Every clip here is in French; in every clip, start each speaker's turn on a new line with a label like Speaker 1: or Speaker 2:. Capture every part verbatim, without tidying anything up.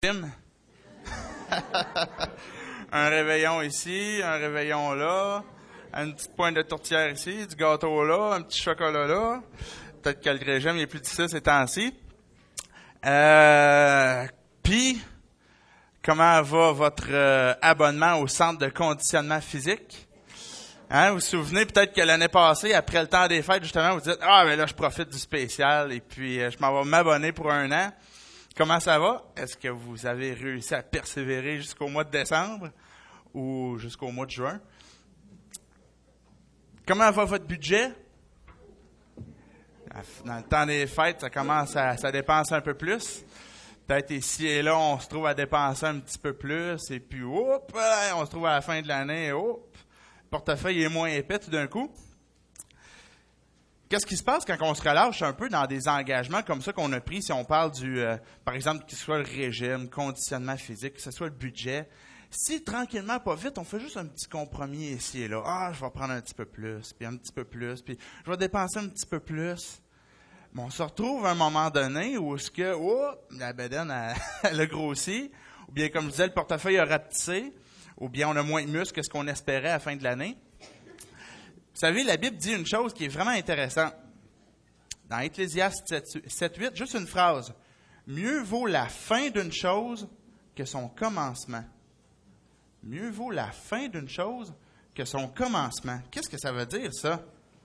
Speaker 1: film. Un réveillon ici, un réveillon là, une petite pointe de tourtière ici, du gâteau là, un petit chocolat là. Peut-être que le régime est plus difficile ces temps-ci. Euh, Puis, comment va votre euh, abonnement au centre de conditionnement physique? Hein, vous vous souvenez peut-être que l'année passée, après le temps des fêtes, justement, vous dites « Ah, mais là, je profite du spécial et puis euh, je m'en vais m'abonner pour un an. » Comment ça va? Est-ce que vous avez réussi à persévérer jusqu'au mois de décembre ou jusqu'au mois de juin? Comment va votre budget? Dans le temps des fêtes, ça commence à ça dépense un peu plus. Peut-être ici et là, on se trouve à dépenser un petit peu plus et puis, oups, on se trouve à la fin de l'année, oups. Le portefeuille est moins épais tout d'un coup. Qu'est-ce qui se passe quand on se relâche un peu dans des engagements comme ça qu'on a pris, si on parle du, euh, par exemple, que ce soit le régime, conditionnement physique, que ce soit le budget. Si tranquillement, pas vite, on fait juste un petit compromis ici et là. Ah, je vais prendre un petit peu plus, puis un petit peu plus, puis je vais dépenser un petit peu plus. Mais on se retrouve à un moment donné où est-ce que, oh, la bedaine, elle, elle a grossi, ou bien, comme je disais, le portefeuille a rapetissé, ou bien on a moins de muscles que ce qu'on espérait à la fin de l'année. Vous savez, la Bible dit une chose qui est vraiment intéressante. Dans Ecclésiaste sept huit, juste une phrase. « Mieux vaut la fin d'une chose que son commencement. » Mieux vaut la fin d'une chose que son commencement. Qu'est-ce que ça veut dire, ça?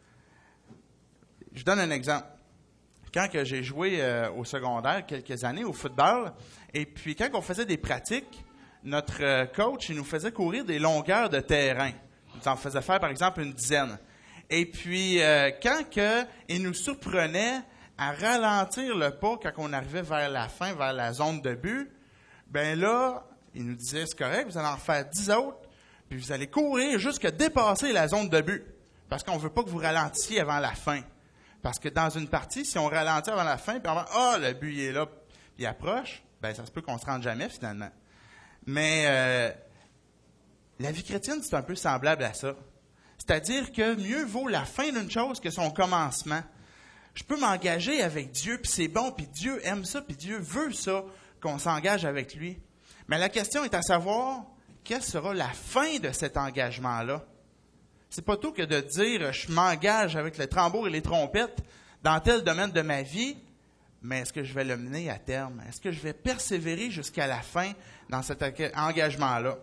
Speaker 1: Je donne un exemple. Quand que j'ai joué euh, au secondaire quelques années au football, et puis quand on faisait des pratiques, notre euh, coach il nous faisait courir des longueurs de terrain. Il nous en faisait faire, par exemple, une dizaine. Et puis, euh, quand que, il nous surprenait à ralentir le pas quand on arrivait vers la fin, vers la zone de but, ben là, il nous disait, c'est correct, vous allez en faire dix autres, puis vous allez courir jusqu'à dépasser la zone de but. Parce qu'on ne veut pas que vous ralentissiez avant la fin. Parce que dans une partie, si on ralentit avant la fin, puis on va, ah, le but il est là, puis il approche, ben ça se peut qu'on se rende jamais finalement. Mais euh, la vie chrétienne, c'est un peu semblable à ça. C'est-à-dire que mieux vaut la fin d'une chose que son commencement. Je peux m'engager avec Dieu, puis c'est bon, puis Dieu aime ça, puis Dieu veut ça, qu'on s'engage avec lui. Mais la question est à savoir, quelle sera la fin de cet engagement-là? C'est pas tout que de dire, je m'engage avec le tambour et les trompettes dans tel domaine de ma vie, mais est-ce que je vais le mener à terme? Est-ce que je vais persévérer jusqu'à la fin dans cet engagement-là?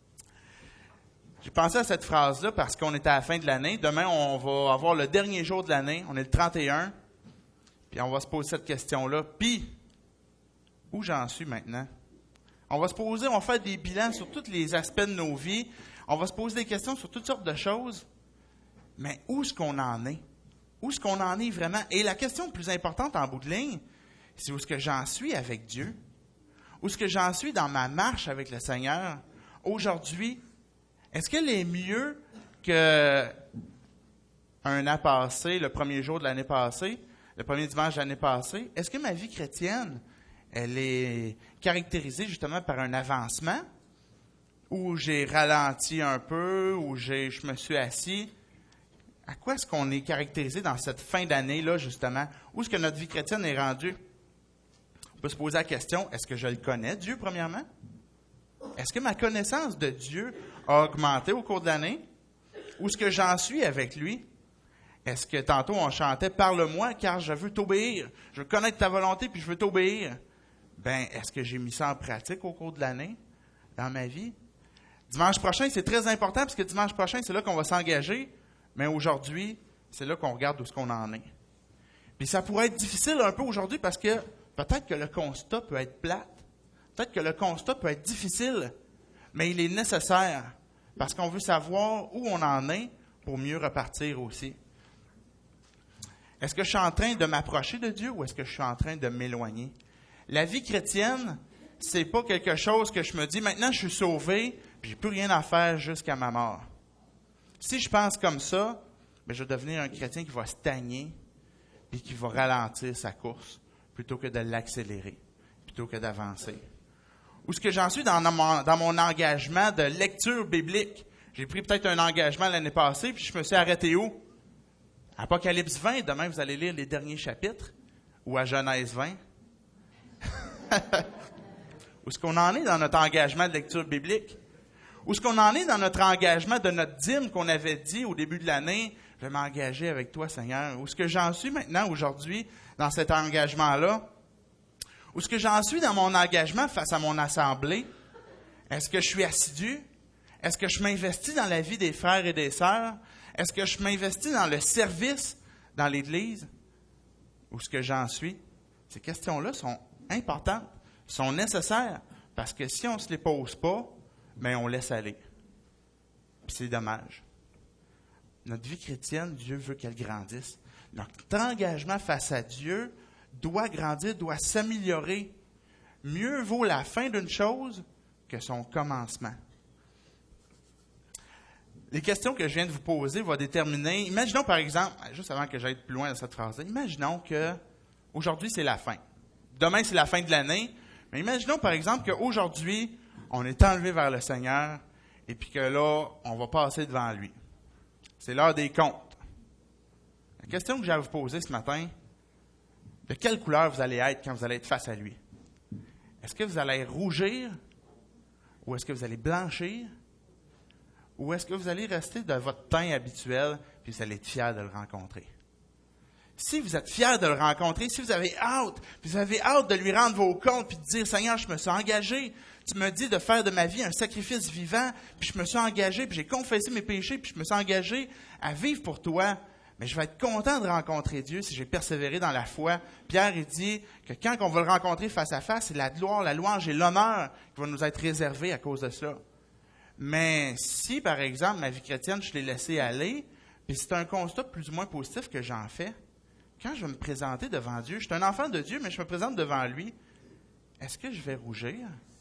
Speaker 1: J'ai pensé à cette phrase-là parce qu'on est à la fin de l'année. Demain, on va avoir le dernier jour de l'année. On est le trente et un. Puis on va se poser cette question-là. Puis, où j'en suis maintenant? On va se poser, on va faire des bilans sur tous les aspects de nos vies. On va se poser des questions sur toutes sortes de choses. Mais où est-ce qu'on en est? Où est-ce qu'on en est vraiment? Et la question la plus importante en bout de ligne, c'est où est-ce que j'en suis avec Dieu? Où est-ce que j'en suis dans ma marche avec le Seigneur? Aujourd'hui, est-ce qu'elle est mieux qu'un an passé, le premier jour de l'année passée, le premier dimanche de l'année passée? Est-ce que ma vie chrétienne, elle est caractérisée justement par un avancement? Où j'ai ralenti un peu, où j'ai, je me suis assis? À quoi est-ce qu'on est caractérisé dans cette fin d'année-là, justement? Où est-ce que notre vie chrétienne est rendue? On peut se poser la question, est-ce que je le connais, Dieu, premièrement? Est-ce que ma connaissance de Dieu a augmenté au cours de l'année? Où est-ce que j'en suis avec lui? Est-ce que tantôt on chantait « Parle-moi car je veux t'obéir. Je veux connaître ta volonté puis je veux t'obéir. » Ben, est-ce que j'ai mis ça en pratique au cours de l'année, dans ma vie? Dimanche prochain, c'est très important parce que dimanche prochain, c'est là qu'on va s'engager. Mais aujourd'hui, c'est là qu'on regarde où est-ce qu'on en est. Puis ça pourrait être difficile un peu aujourd'hui parce que peut-être que le constat peut être plate. Peut-être que le constat peut être difficile, mais il est nécessaire parce qu'on veut savoir où on en est pour mieux repartir aussi. Est-ce que je suis en train de m'approcher de Dieu ou est-ce que je suis en train de m'éloigner? La vie chrétienne, c'est pas quelque chose que je me dis, maintenant je suis sauvé, puis j'ai plus rien à faire jusqu'à ma mort. Si je pense comme ça, bien, je vais devenir un chrétien qui va stagner puis qui va ralentir sa course plutôt que de l'accélérer, plutôt que d'avancer. Où est-ce que j'en suis dans mon, dans mon engagement de lecture biblique? J'ai pris peut-être un engagement l'année passée, puis je me suis arrêté où? Apocalypse vingt, demain vous allez lire les derniers chapitres, ou à Genèse vingt. Où est-ce qu'on en est dans notre engagement de lecture biblique? Où est-ce qu'on en est dans notre engagement de notre dîme qu'on avait dit au début de l'année? Je vais m'engager avec toi, Seigneur. Où est-ce que j'en suis maintenant, aujourd'hui, dans cet engagement-là? Où est-ce que j'en suis dans mon engagement face à mon assemblée? Est-ce que je suis assidu? Est-ce que je m'investis dans la vie des frères et des sœurs? Est-ce que je m'investis dans le service dans l'Église? Où est-ce que j'en suis? Ces questions-là sont importantes, sont nécessaires, parce que si on ne se les pose pas, bien, on laisse aller. Puis c'est dommage. Notre vie chrétienne, Dieu veut qu'elle grandisse. Notre engagement face à Dieu doit grandir, doit s'améliorer. Mieux vaut la fin d'une chose que son commencement. Les questions que je viens de vous poser vont déterminer... Imaginons par exemple, juste avant que j'aille plus loin dans cette phrase-là, imaginons que aujourd'hui c'est la fin. Demain c'est la fin de l'année, mais imaginons par exemple qu'aujourd'hui, on est enlevé vers le Seigneur et puis que là, on va passer devant lui. C'est l'heure des comptes. La question que j'ai à vous poser ce matin, de quelle couleur vous allez être quand vous allez être face à lui? Est-ce que vous allez rougir ou est-ce que vous allez blanchir? Ou est-ce que vous allez rester de votre teint habituel puis vous allez être fier de le rencontrer? Si vous êtes fier de le rencontrer, si vous avez hâte, puis vous avez hâte de lui rendre vos comptes puis de dire « Seigneur, je me suis engagé, tu me dis de faire de ma vie un sacrifice vivant, puis je me suis engagé, puis j'ai confessé mes péchés, puis je me suis engagé à vivre pour toi. » Mais je vais être content de rencontrer Dieu si j'ai persévéré dans la foi. Pierre, il dit que quand on va le rencontrer face à face, c'est la gloire, la louange et l'honneur qui vont nous être réservés à cause de cela. Mais si, par exemple, ma vie chrétienne, je l'ai laissé aller, puis c'est un constat plus ou moins positif que j'en fais, quand je vais me présenter devant Dieu, je suis un enfant de Dieu, mais je me présente devant lui, est-ce que je vais rougir?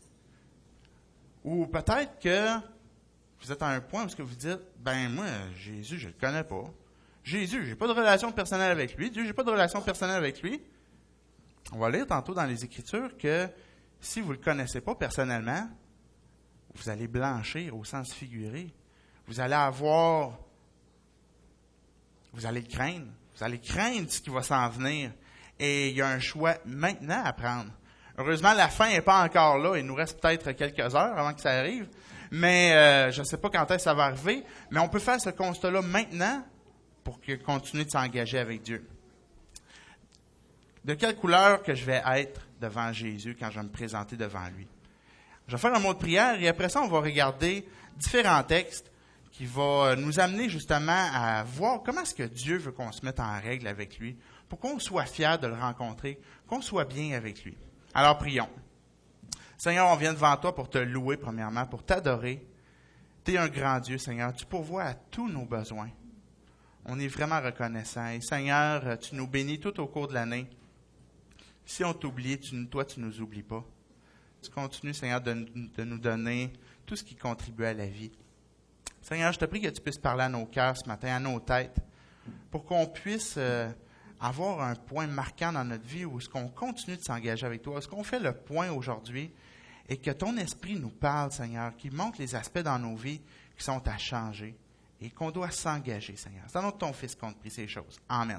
Speaker 1: Ou peut-être que vous êtes à un point où ce que vous dites, ben moi, Jésus, je le connais pas. Jésus, j'ai pas de relation personnelle avec lui. Dieu, j'ai pas de relation personnelle avec lui. On va lire tantôt dans les Écritures que si vous le connaissez pas personnellement, vous allez blanchir au sens figuré. Vous allez avoir... Vous allez le craindre. Vous allez craindre ce qui va s'en venir. Et il y a un choix maintenant à prendre. Heureusement, la fin n'est pas encore là. Il nous reste peut-être quelques heures avant que ça arrive. Mais euh, je ne sais pas quand est-ce que ça va arriver. Mais on peut faire ce constat-là maintenant pour que, continuer de s'engager avec Dieu. De quelle couleur que je vais être devant Jésus quand je vais me présenter devant lui? Je vais faire un mot de prière et après ça, on va regarder différents textes qui vont nous amener justement à voir comment est-ce que Dieu veut qu'on se mette en règle avec lui, pour qu'on soit fier de le rencontrer, qu'on soit bien avec lui. Alors prions. Seigneur, on vient devant toi pour te louer premièrement, pour t'adorer. Tu es un grand Dieu, Seigneur. Tu pourvois à tous nos besoins. On est vraiment reconnaissant. Et Seigneur, tu nous bénis tout au cours de l'année. Si on t'oublie, tu, toi, tu ne nous oublies pas. Tu continues, Seigneur, de, de nous donner tout ce qui contribue à la vie. Seigneur, je te prie que tu puisses parler à nos cœurs ce matin, à nos têtes, pour qu'on puisse euh, avoir un point marquant dans notre vie où est-ce qu'on continue de s'engager avec toi, est-ce qu'on fait le point aujourd'hui et que ton esprit nous parle, Seigneur, qui montre les aspects dans nos vies qui sont à changer et qu'on doit s'engager, Seigneur. C'est dans le nom de ton Fils qu'on te prie ces choses. Amen.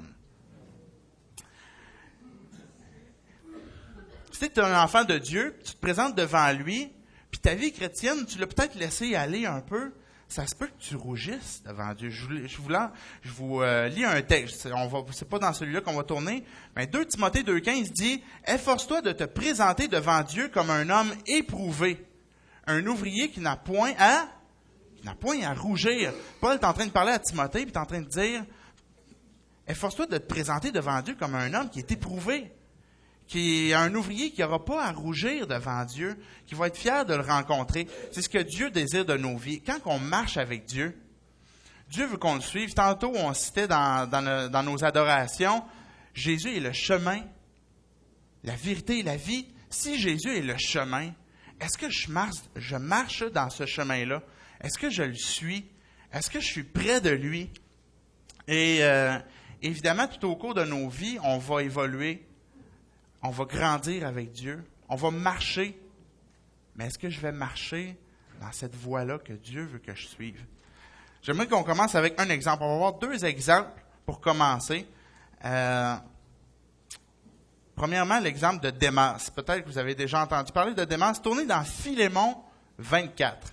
Speaker 1: Si tu es un enfant de Dieu, tu te présentes devant lui, puis ta vie chrétienne, tu l'as peut-être laissé aller un peu, ça se peut que tu rougisses devant Dieu. Je vous, je vous, je vous euh, lis un texte. On va, c'est pas dans celui-là qu'on va tourner. Mais deux Timothée deux quinze dit « Efforce-toi de te présenter devant Dieu comme un homme éprouvé, un ouvrier qui n'a point à, qui n'a point à rougir. » Paul est en train de parler à Timothée, puis il est en train de dire « Efforce-toi de te présenter devant Dieu comme un homme qui est éprouvé. » Qui est un ouvrier qui n'aura pas à rougir devant Dieu, qui va être fier de le rencontrer. C'est ce que Dieu désire de nos vies. Quand on marche avec Dieu, Dieu veut qu'on le suive. Tantôt, on citait dans, dans, le, dans nos adorations, Jésus est le chemin, la vérité et la vie. Si Jésus est le chemin, est-ce que je marche, je marche dans ce chemin-là? Est-ce que je le suis? Est-ce que je suis près de lui? Et euh, évidemment, tout au cours de nos vies, on va évoluer. On va grandir avec Dieu. On va marcher. Mais est-ce que je vais marcher dans cette voie-là que Dieu veut que je suive? J'aimerais qu'on commence avec un exemple. On va voir deux exemples pour commencer. Euh, Premièrement, l'exemple de Démas. Peut-être que vous avez déjà entendu parler de Démas. Tournez dans Philémon vingt-quatre.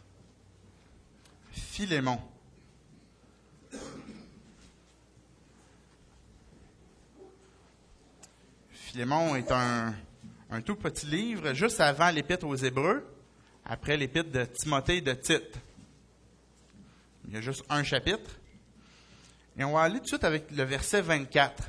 Speaker 1: Philémon. Philémon est un, un tout petit livre, juste avant l'Épître aux Hébreux, après l'Épître de Timothée et de Tite. Il y a juste un chapitre. Et on va aller tout de suite avec le verset vingt-quatre.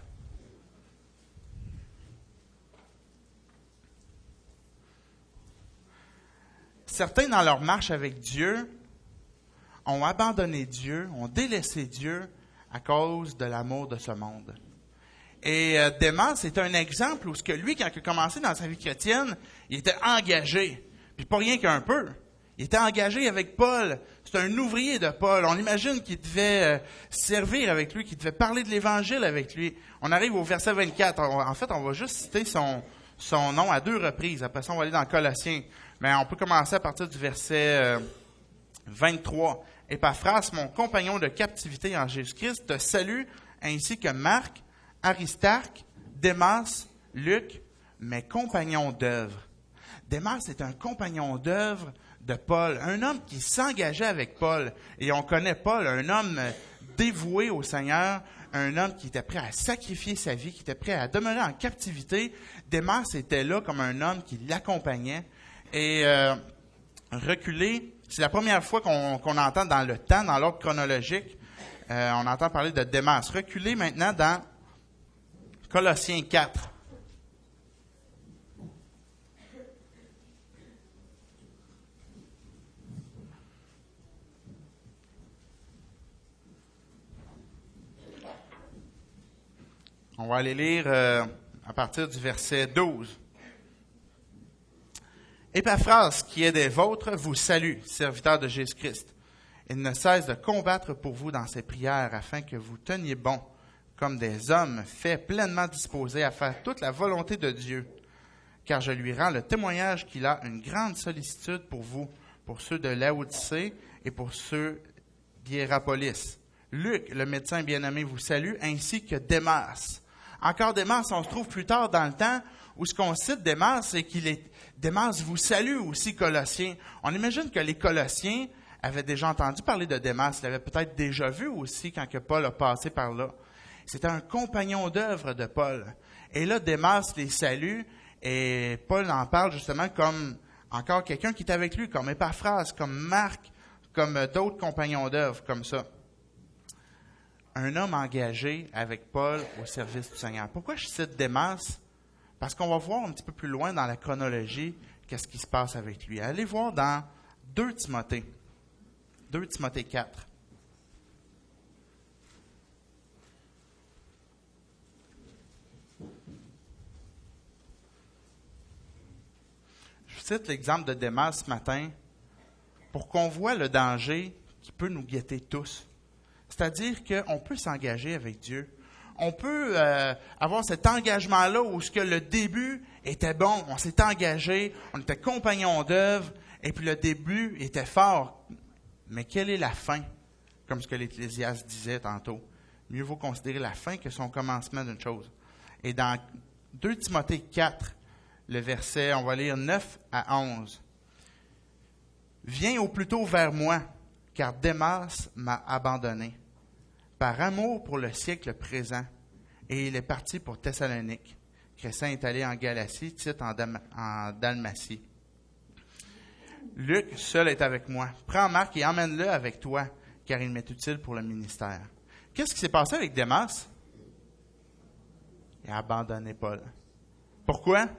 Speaker 1: Certains, dans leur marche avec Dieu, ont abandonné Dieu, ont délaissé Dieu à cause de l'amour de ce monde. Et euh, Démas, c'est un exemple où ce que lui, quand il a commencé dans sa vie chrétienne, il était engagé. Puis pas rien qu'un peu. Il était engagé avec Paul. C'est un ouvrier de Paul. On imagine qu'il devait euh, servir avec lui, qu'il devait parler de l'Évangile avec lui. On arrive au verset vingt-quatre. On, en fait, on va juste citer son, son nom à deux reprises. Après ça, on va aller dans Colossiens. Mais on peut commencer à partir du verset euh, vingt-trois. « Épaphras, mon compagnon de captivité en Jésus-Christ, te salue, ainsi que Marc, Aristarque, Démas, Luc, mes compagnons d'œuvre. » Démas est un compagnon d'œuvre de Paul, un homme qui s'engageait avec Paul. Et on connaît Paul, un homme dévoué au Seigneur, un homme qui était prêt à sacrifier sa vie, qui était prêt à demeurer en captivité. Démas était là comme un homme qui l'accompagnait. Et euh, reculer, c'est la première fois qu'on, qu'on entend dans le temps, dans l'ordre chronologique, euh, on entend parler de Démas. Reculer maintenant dans Colossiens quatre. On va aller lire euh, à partir du verset douze. Épaphras, qui est des vôtres, vous salue, serviteur de Jésus-Christ. Il ne cesse de combattre pour vous dans ses prières afin que vous teniez bon, comme des hommes faits pleinement disposés à faire toute la volonté de Dieu. Car je lui rends le témoignage qu'il a une grande sollicitude pour vous, pour ceux de Laodicée et pour ceux d'Hiérapolis. Luc, le médecin bien-aimé, vous salue, ainsi que Démas. Encore Démas, on se trouve plus tard dans le temps où ce qu'on cite Démas, c'est qu'il est... Démas vous salue aussi, Colossiens. On imagine que les Colossiens avaient déjà entendu parler de Démas, l'avaient peut-être déjà vu aussi quand que Paul a passé par là. C'était un compagnon d'œuvre de Paul. Et là, Démas les salue, et Paul en parle justement comme encore quelqu'un qui est avec lui, comme Épaphras, comme Marc, comme d'autres compagnons d'œuvre, comme ça. Un homme engagé avec Paul au service du Seigneur. Pourquoi je cite Démas? Parce qu'on va voir un petit peu plus loin dans la chronologie qu'est-ce qui se passe avec lui. Allez voir dans deux Timothée. deux Timothée quatre. Je cite l'exemple de Démas ce matin pour qu'on voit le danger qui peut nous guetter tous. C'est-à-dire qu'on peut s'engager avec Dieu. On peut euh, avoir cet engagement-là où ce que le début était bon, on s'est engagé, on était compagnons d'œuvre, et puis le début était fort. Mais quelle est la fin? Comme ce que l'Ecclésiaste disait tantôt. Mieux vaut considérer la fin que son commencement d'une chose. Et dans deux Timothée quatre, le verset, on va lire neuf à onze. « Viens au plus tôt vers moi, car Démas m'a abandonné, par amour pour le siècle présent, et il est parti pour Thessalonique. Crescens est allé en Galatie, Tite en, Dam- en Dalmatie. Luc seul est avec moi. Prends Marc et emmène-le avec toi, car il m'est utile pour le ministère. » Qu'est-ce qui s'est passé avec Démas? Il a abandonné Paul. Pourquoi?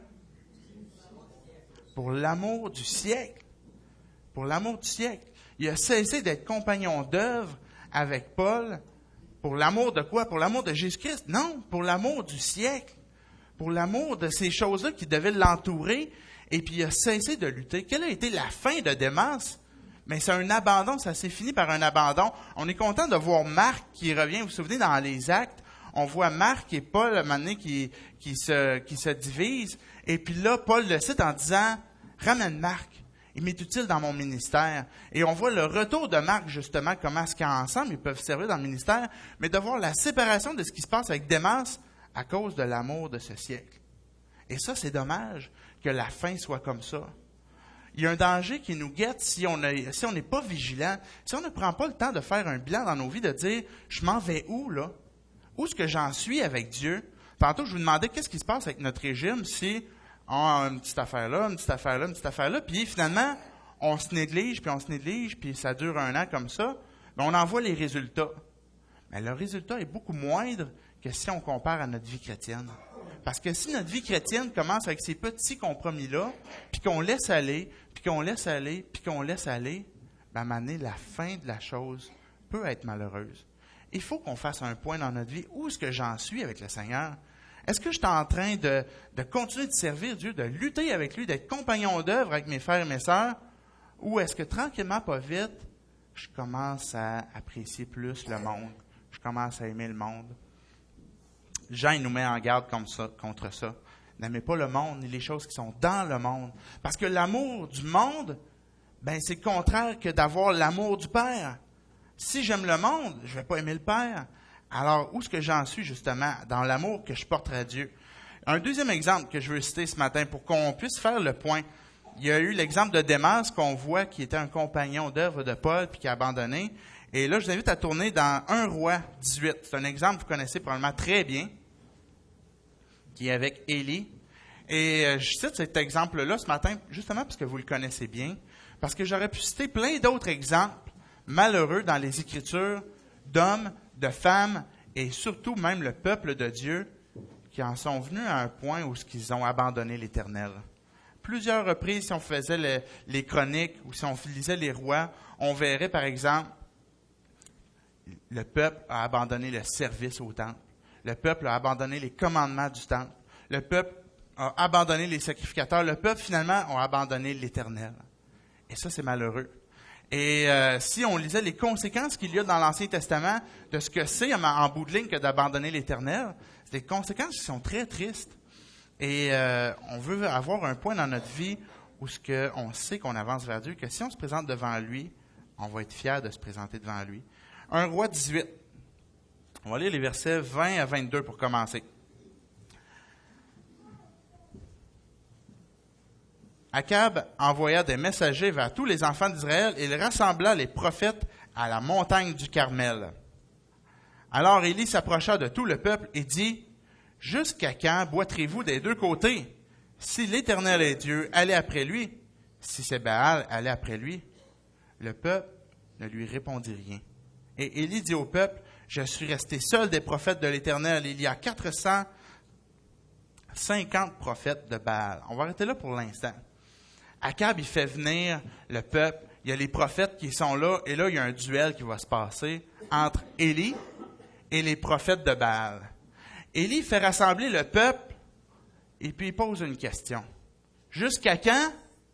Speaker 1: Pour l'amour du siècle. Pour l'amour du siècle. Il a cessé d'être compagnon d'œuvre avec Paul. Pour l'amour de quoi? Pour l'amour de Jésus-Christ? Non, pour l'amour du siècle. Pour l'amour de ces choses-là qui devaient l'entourer. Et puis il a cessé de lutter. Quelle a été la fin de Démas? Mais c'est un abandon, ça s'est fini par un abandon. On est content de voir Marc qui revient. Vous vous souvenez, dans les Actes, on voit Marc et Paul, à un moment donné, qui, qui, se, qui se divisent. Et puis là, Paul le cite en disant, « Ramène Marc. Il m'est utile dans mon ministère. » Et on voit le retour de Marc, justement, comment est-ce qu'ensemble ils peuvent servir dans le ministère, mais de voir la séparation de ce qui se passe avec Démas à cause de l'amour de ce siècle. Et ça, c'est dommage que la fin soit comme ça. Il y a un danger qui nous guette si on a, si on n'est pas vigilant, si on ne prend pas le temps de faire un bilan dans nos vies, de dire, je m'en vais où, là? Où est-ce que j'en suis avec Dieu? Tantôt, je vous demandais qu'est-ce qui se passe avec notre régime si on a une petite affaire là, une petite affaire là, une petite affaire là, puis finalement, on se néglige, puis on se néglige, puis ça dure un an comme ça, bien, on en voit les résultats. Mais le résultat est beaucoup moindre que si on compare à notre vie chrétienne. Parce que si notre vie chrétienne commence avec ces petits compromis-là, puis qu'on laisse aller, puis qu'on laisse aller, puis qu'on laisse aller, bien, à un moment donné, la fin de la chose peut être malheureuse. Il faut qu'on fasse un point dans notre vie. Où est-ce que j'en suis avec le Seigneur? Est-ce que je suis en train de, de continuer de servir Dieu, de lutter avec lui, d'être compagnon d'œuvre avec mes frères et mes sœurs? Ou est-ce que tranquillement, pas vite, je commence à apprécier plus le monde? Je commence à aimer le monde? Jean il nous met en garde comme ça, contre ça. N'aimez pas le monde ni les choses qui sont dans le monde. Parce que l'amour du monde, ben c'est le contraire que d'avoir l'amour du Père. Si j'aime le monde, je ne vais pas aimer le Père. Alors, où est-ce que j'en suis justement dans l'amour que je porte à Dieu? Un deuxième exemple que je veux citer ce matin pour qu'on puisse faire le point. Il y a eu l'exemple de Démas qu'on voit qui était un compagnon d'œuvre de Paul puis qui a abandonné. Et là, je vous invite à tourner dans un roi dix-huit. C'est un exemple que vous connaissez probablement très bien, qui est avec Élie. Et euh, je cite cet exemple-là ce matin, justement parce que vous le connaissez bien, parce que j'aurais pu citer plein d'autres exemples malheureux dans les Écritures d'hommes, de femmes, et surtout même le peuple de Dieu, qui en sont venus à un point où ils ont abandonné l'Éternel. Plusieurs reprises, si on faisait le, les chroniques ou si on lisait les rois, on verrait par exemple, le peuple a abandonné le service au temple. Le peuple a abandonné les commandements du temple. Le peuple a abandonné les sacrificateurs. Le peuple, finalement, a abandonné l'Éternel. Et ça, c'est malheureux. Et euh, si on lisait les conséquences qu'il y a dans l'Ancien Testament de ce que c'est en, en bout de ligne que d'abandonner l'Éternel, c'est des conséquences qui sont très tristes. Et euh, on veut avoir un point dans notre vie où ce que on sait qu'on avance vers Dieu, que si on se présente devant lui, on va être fier de se présenter devant lui. Un roi dix-huit. On va lire les versets vingt à vingt-deux pour commencer. Akab envoya des messagers vers tous les enfants d'Israël et il rassembla les prophètes à la montagne du Carmel. Alors Élie s'approcha de tout le peuple et dit, « Jusqu'à quand boiterez-vous des deux côtés? Si l'Éternel est Dieu, allez après lui. Si c'est Baal, allez après lui. » Le peuple ne lui répondit rien. Et Élie dit au peuple, « Je suis resté seul des prophètes de l'Éternel. Il y a quatre cent cinquante prophètes de Baal. » On va arrêter là pour l'instant. Akab, il fait venir le peuple. Il y a les prophètes qui sont là. Et là, il y a un duel qui va se passer entre Élie et les prophètes de Baal. Élie fait rassembler le peuple et puis il pose une question. Jusqu'à quand?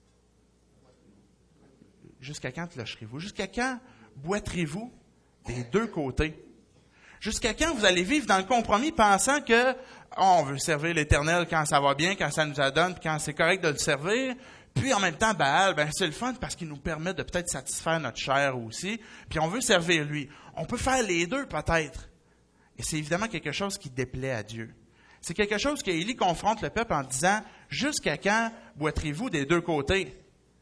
Speaker 1: Jusqu'à quand clocherez-vous? Jusqu'à quand boiterez-vous des deux côtés? Jusqu'à quand vous allez vivre dans le compromis pensant que oh, on veut servir l'Éternel quand ça va bien, quand ça nous adonne, quand c'est correct de le servir. Puis en même temps, Baal, ben c'est le fun parce qu'il nous permet de peut-être satisfaire notre chair aussi. Puis on veut servir lui. On peut faire les deux peut-être. Et c'est évidemment quelque chose qui déplaît à Dieu. C'est quelque chose qu'Élie confronte le peuple en disant « Jusqu'à quand boiterez-vous des deux côtés? »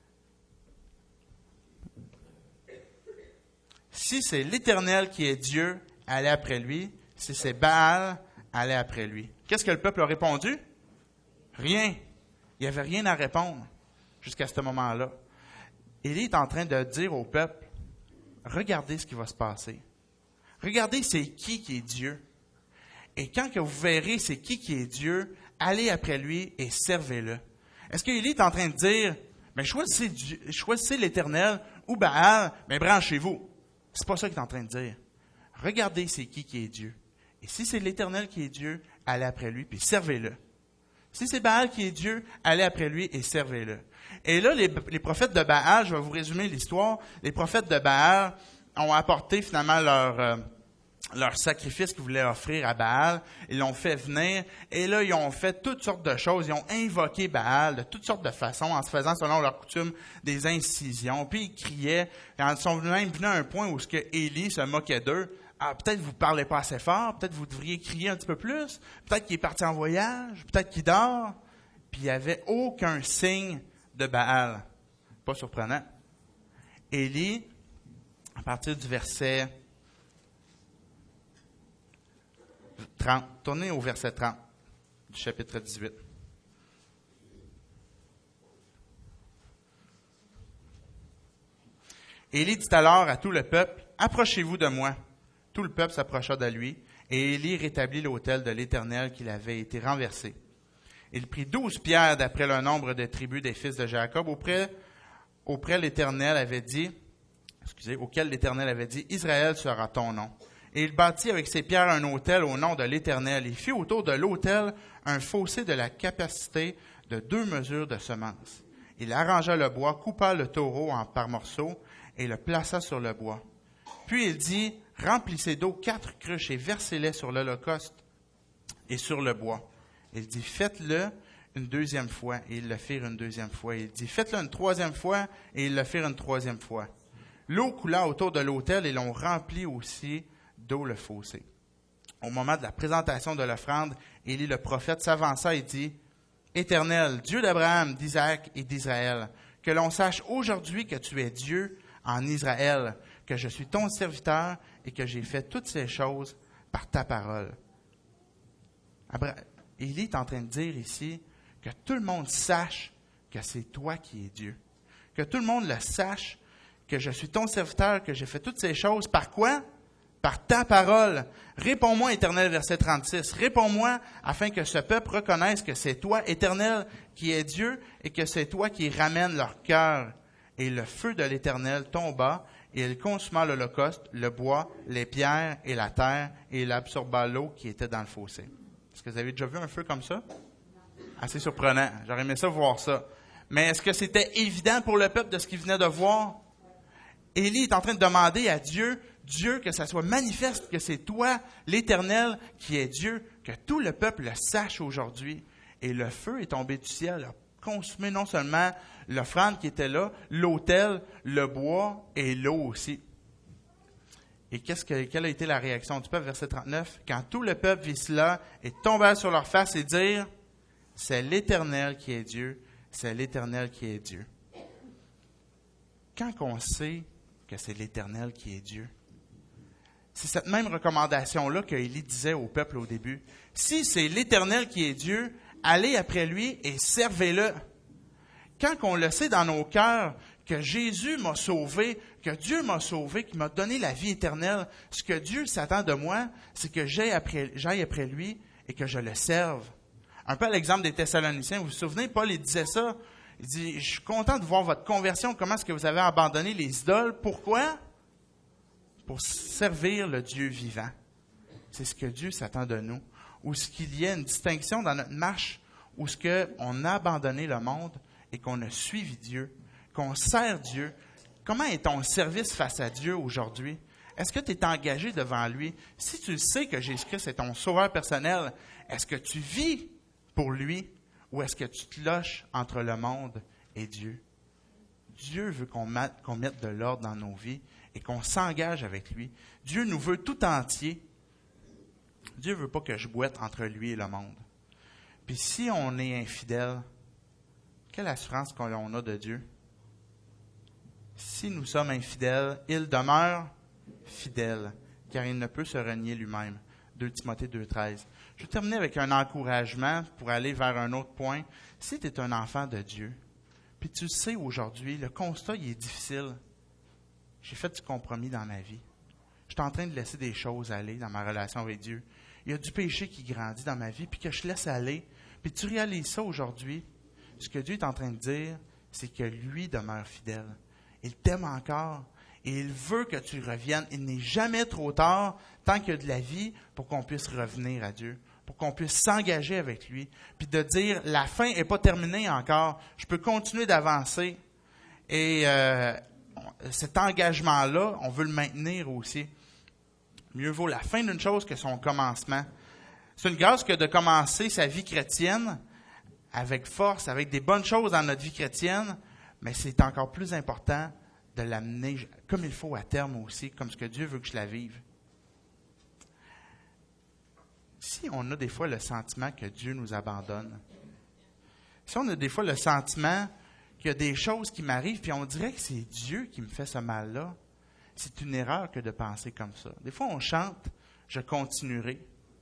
Speaker 1: Si c'est l'Éternel qui est Dieu, allez après lui. Si c'est Baal, allez après lui. Qu'est-ce que le peuple a répondu? Rien. Il n'y avait rien à répondre jusqu'à ce moment-là. Élie est en train de dire au peuple, regardez ce qui va se passer. Regardez c'est qui qui est Dieu. Et quand que vous verrez c'est qui qui est Dieu, allez après lui et servez-le. Est-ce qu'Élie est en train de dire, ben choisissez, Dieu, choisissez l'Éternel ou Baal, mais branchez-vous. C'est pas ça qu'il est en train de dire. Regardez c'est qui qui est Dieu. Et si c'est l'Éternel qui est Dieu, allez après lui puis servez-le. Si c'est Baal qui est Dieu, allez après lui et servez-le. Et là, les, les prophètes de Baal, je vais vous résumer l'histoire, les prophètes de Baal ont apporté finalement leur, euh, leur sacrifice qu'ils voulaient offrir à Baal. Ils l'ont fait venir. Et là, ils ont fait toutes sortes de choses. Ils ont invoqué Baal de toutes sortes de façons en se faisant, selon leur coutume, des incisions. Puis ils criaient. Ils sont même venus à un point où ce que Élie se moquait d'eux. Ah, peut-être que vous ne parlez pas assez fort. Peut-être que vous devriez crier un petit peu plus. Peut-être qu'il est parti en voyage. Peut-être qu'il dort. puis il n'y avait aucun signe de Baal. Pas surprenant. Élie, à partir du verset trente, tournez au verset trente du chapitre dix-huit. Élie dit alors à tout le peuple, « Approchez-vous de moi. » Tout le peuple s'approcha de lui, et Élie rétablit l'autel de l'Éternel qui avait été renversé. Il prit douze pierres d'après le nombre de tribus des fils de Jacob, auprès, auprès l'Éternel avait dit, excusez, auquel l'Éternel avait dit, « Israël sera ton nom. » Et il bâtit avec ces pierres un autel au nom de l'Éternel. Il fit autour de l'autel un fossé de la capacité de deux mesures de semences. Il arrangea le bois, coupa le taureau en par morceaux, et le plaça sur le bois. Puis il dit, « Remplissez d'eau quatre cruches et versez-les sur l'holocauste et sur le bois. » Il dit, « Faites-le une deuxième fois. » Et ils le firent une deuxième fois. Il dit, « Faites-le une troisième fois. » Et ils le firent une troisième fois. L'eau coula autour de l'autel et l'on remplit aussi d'eau le fossé. Au moment de la présentation de l'offrande, Élie le prophète s'avança et dit, « Éternel, Dieu d'Abraham, d'Isaac et d'Israël, que l'on sache aujourd'hui que tu es Dieu en Israël, que je suis ton serviteur et que j'ai fait toutes ces choses par ta parole. » Abra- Élie est en train de dire ici que tout le monde sache que c'est toi qui es Dieu. Que tout le monde le sache que je suis ton serviteur, que j'ai fait toutes ces choses. Par quoi? Par ta parole. Réponds-moi, Éternel, verset trente-six. Réponds-moi afin que ce peuple reconnaisse que c'est toi, Éternel, qui es Dieu et que c'est toi qui ramènes leur cœur. Et le feu de l'Éternel tomba, et il consuma l'holocauste, le bois, les pierres et la terre, et il absorba l'eau qui était dans le fossé. Est-ce que vous avez déjà vu un feu comme ça? Assez surprenant. J'aurais aimé ça voir ça. Mais est-ce que c'était évident pour le peuple de ce qu'il venait de voir? Élie est en train de demander à Dieu, Dieu, que ça soit manifeste, que c'est toi, l'Éternel, qui est Dieu, que tout le peuple le sache aujourd'hui. Et le feu est tombé du ciel, a consumé non seulement l'offrande qui était là, l'autel, le bois et l'eau aussi. Et qu'est-ce que, quelle a été la réaction du peuple? Verset trente-neuf. « Quand tout le peuple vit cela, et tombèrent sur leur face et dirent, « C'est l'Éternel qui est Dieu, c'est l'Éternel qui est Dieu. » Quand on sait que c'est l'Éternel qui est Dieu, c'est cette même recommandation-là que Élie disait au peuple au début. Si c'est l'Éternel qui est Dieu, allez après lui et servez-le. Quand on le sait dans nos cœurs que Jésus m'a sauvé, que Dieu m'a sauvé, qu'il m'a donné la vie éternelle, ce que Dieu s'attend de moi, c'est que j'aille après, j'aille après lui et que je le serve. Un peu à l'exemple des Thessaloniciens, vous vous souvenez, Paul il disait ça. Il dit, je suis content de voir votre conversion, comment est-ce que vous avez abandonné les idoles. Pourquoi? Pour servir le Dieu vivant. C'est ce que Dieu s'attend de nous. Ou ce qu'il y ait une distinction dans notre marche, où ce qu'on a abandonné le monde et qu'on a suivi Dieu, qu'on sert Dieu. Comment est ton service face à Dieu aujourd'hui? Est-ce que tu es engagé devant lui? Si tu sais que Jésus-Christ est ton sauveur personnel, est-ce que tu vis pour lui ou est-ce que tu te loges entre le monde et Dieu? Dieu veut qu'on mette, qu'on mette de l'ordre dans nos vies et qu'on s'engage avec lui. Dieu nous veut tout entier. Dieu ne veut pas que je boite entre lui et le monde. Puis si on est infidèle, quelle assurance qu'on a de Dieu? Si nous sommes infidèles, il demeure fidèle, car il ne peut se renier lui-même. deux Timothée deux treize. Je vais terminer avec un encouragement pour aller vers un autre point. Si tu es un enfant de Dieu, puis tu sais aujourd'hui, le constat il est difficile. J'ai fait du compromis dans ma vie. Je suis en train de laisser des choses aller dans ma relation avec Dieu. Il y a du péché qui grandit dans ma vie, puis que je laisse aller. Puis tu réalises ça aujourd'hui. Ce que Dieu est en train de dire, c'est que lui demeure fidèle. Il t'aime encore et il veut que tu reviennes. Il n'est jamais trop tard, tant qu'il y a de la vie, pour qu'on puisse revenir à Dieu, pour qu'on puisse s'engager avec lui, puis de dire, la fin n'est pas terminée encore, je peux continuer d'avancer. Et euh, cet engagement-là, on veut le maintenir aussi. Mieux vaut la fin d'une chose que son commencement. C'est une grâce que de commencer sa vie chrétienne avec force, avec des bonnes choses dans notre vie chrétienne, mais c'est encore plus important de l'amener comme il faut à terme aussi, comme ce que Dieu veut que je la vive. Si on a des fois le sentiment que Dieu nous abandonne, Si on a des fois le sentiment qu'il y a des choses qui m'arrivent, puis on dirait que c'est Dieu qui me fait ce mal-là, c'est une erreur que de penser comme ça. Des fois, on chante « Je continuerai ».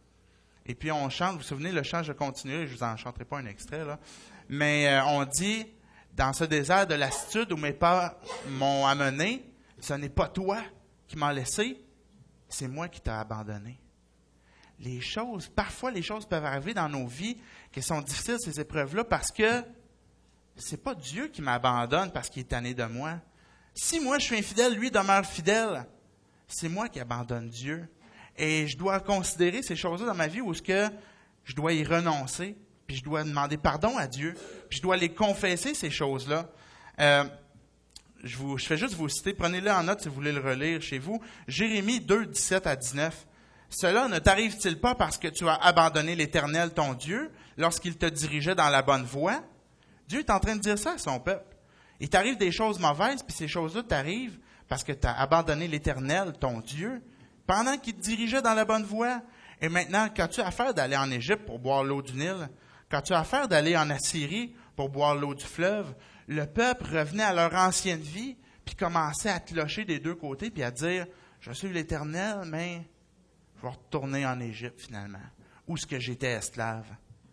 Speaker 1: Et puis on chante, vous vous souvenez, le chant « Je continuerai », je ne vous en chanterai pas un extrait, là, mais euh, on dit « Dans ce désert de lassitude où mes pas m'ont amené, ce n'est pas toi qui m'as laissé, c'est moi qui t'ai abandonné. » Les choses, parfois les choses peuvent arriver dans nos vies qui sont difficiles, ces épreuves-là, parce que c'est pas Dieu qui m'abandonne parce qu'il est tanné de moi. Si moi je suis infidèle, lui demeure fidèle. C'est moi qui abandonne Dieu. Et je dois considérer ces choses-là dans ma vie où est-ce que je dois y renoncer, puis je dois demander pardon à Dieu, puis je dois les confesser, ces choses-là. Euh, je, vous, je fais juste vous citer, prenez-le en note si vous voulez le relire chez vous. Jérémie deux, dix-sept à dix-neuf. « Cela ne t'arrive-t-il pas parce que tu as abandonné l'Éternel, ton Dieu, lorsqu'il te dirigeait dans la bonne voie? » Dieu est en train de dire ça à son peuple. Il t'arrive des choses mauvaises, puis ces choses-là t'arrivent parce que tu as abandonné l'Éternel, ton Dieu, pendant qu'il te dirigeait dans la bonne voie. Et maintenant, quand tu as affaire d'aller en Égypte pour boire l'eau du Nil, quand tu as affaire d'aller en Assyrie pour boire l'eau du fleuve, le peuple revenait à leur ancienne vie, puis commençait à clocher des deux côtés, puis à dire, « Je suis l'Éternel, mais je vais retourner en Égypte finalement, où est-ce que j'étais esclave. »